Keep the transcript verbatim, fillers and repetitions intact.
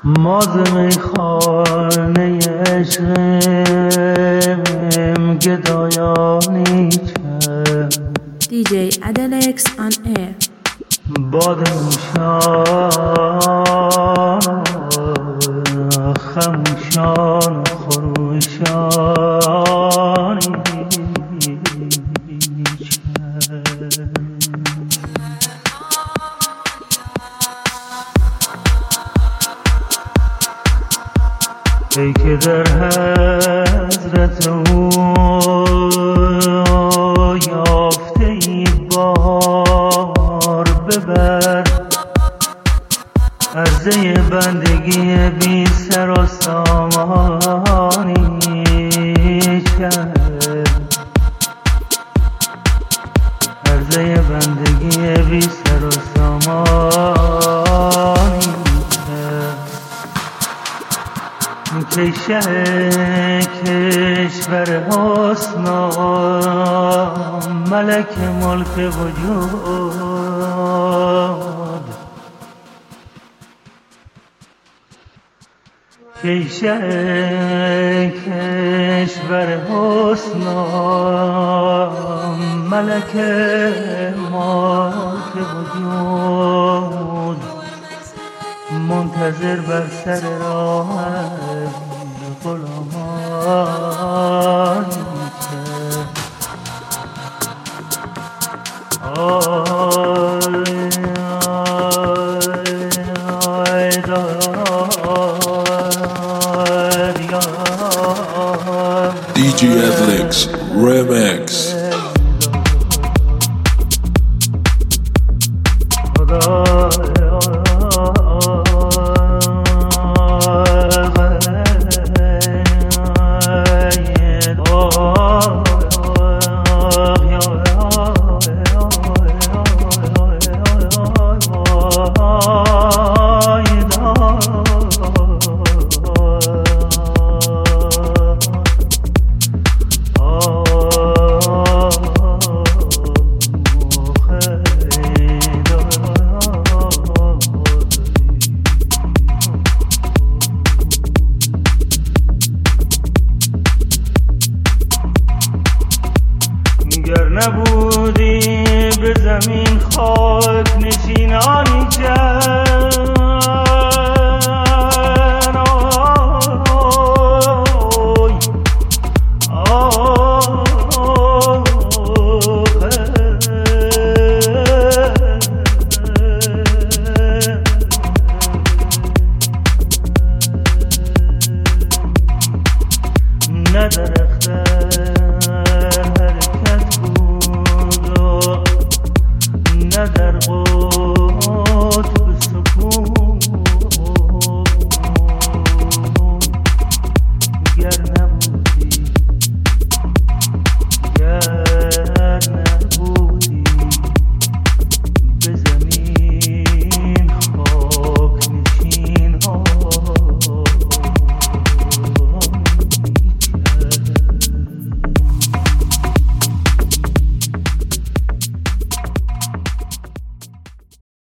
ما ز میخانه عشقم گدایانی چه دی جی Adelex on air. باد موشان خموشان و خروشانی ای که در حضرت او یافته ای بار ببر عرضه بندگی بی سر و سامانی کرد عرضه بندگی بی سر و سامانی که شه کشور حسن ملک ملک وجود که شه کشور حسن ملک ملک وجود منتظر بر سر راه غلامان دی جی Adelex Remix. گر نبودی به زمین خاک نشینانی کرد